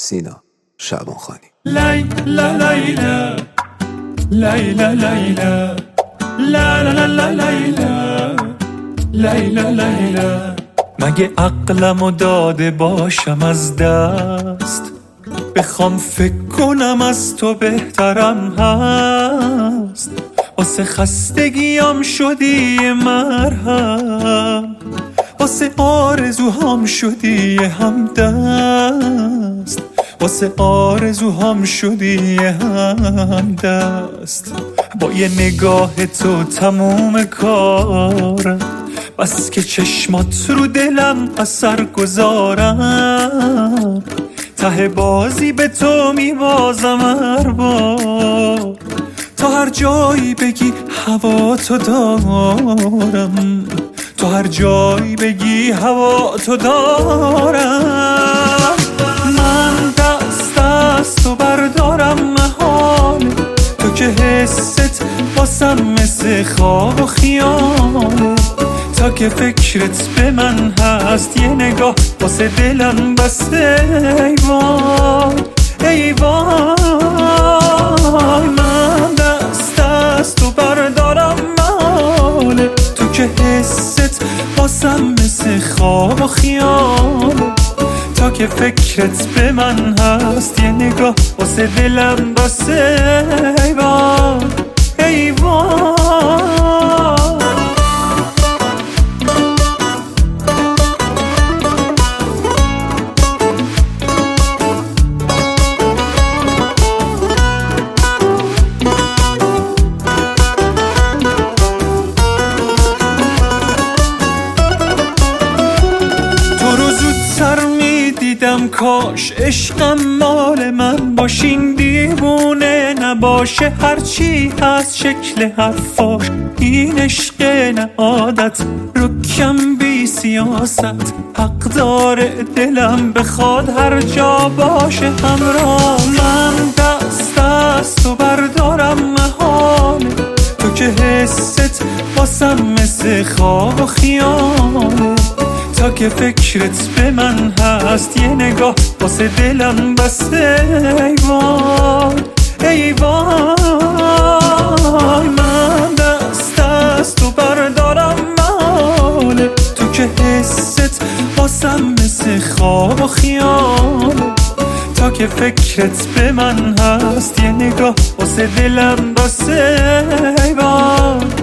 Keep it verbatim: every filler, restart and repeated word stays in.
سینا شعبانخانی. لیلا لیلا لیلا لیلا لا لا لا لیلا لیلا لیلا مگه عقلمو داده باشم از دست، بخوام فکر کنم از تو بهترم هست. واسه خستگیام شدی مرهم، واسه آرزوهام شدی همدست، واسه آرزوهام شدی همدست. با یه نگاه تو تموم کارم، بس که چشمات رو دلم اثر گذارم. ته بازی به تو میبازم هر بار، تا هر جایی بگی هوا تو دارم، تو هر جایی بگی هوا تو دارم. من دست از تو بردارم محاله، تو که حست واسم مثل خواب و خیاله. تا که فکرت به من هست یه نگاه واسه دلم بسته. ای وای ای وای، من دست از تو بردارم محاله، تو که حست واسم مثل خواب و خیاله. تا که فکرت به من هست یه نگاه واسه دلم بسته. ای وای ای وای. دیدم کاش عشقم مال من باشین، دیوونه نباشه هرچی از شکل حرفاش. این عشق نه عادت رکم بی سیاست، حق داره دلم بخواد هر جا باشه همراه. من دست از تو بردارم محاله، تو که حست واسم مثل خواب و خیاله. تا که فکرت به من هست یه نگاه واسه دلم بسته. ای وای ای وای، من دست از تو بردارم محاله، تو که حست واسم مثل خواب و خیاله. تا که فکرت به من هست یه نگاه واسه دلم بسته. ای وای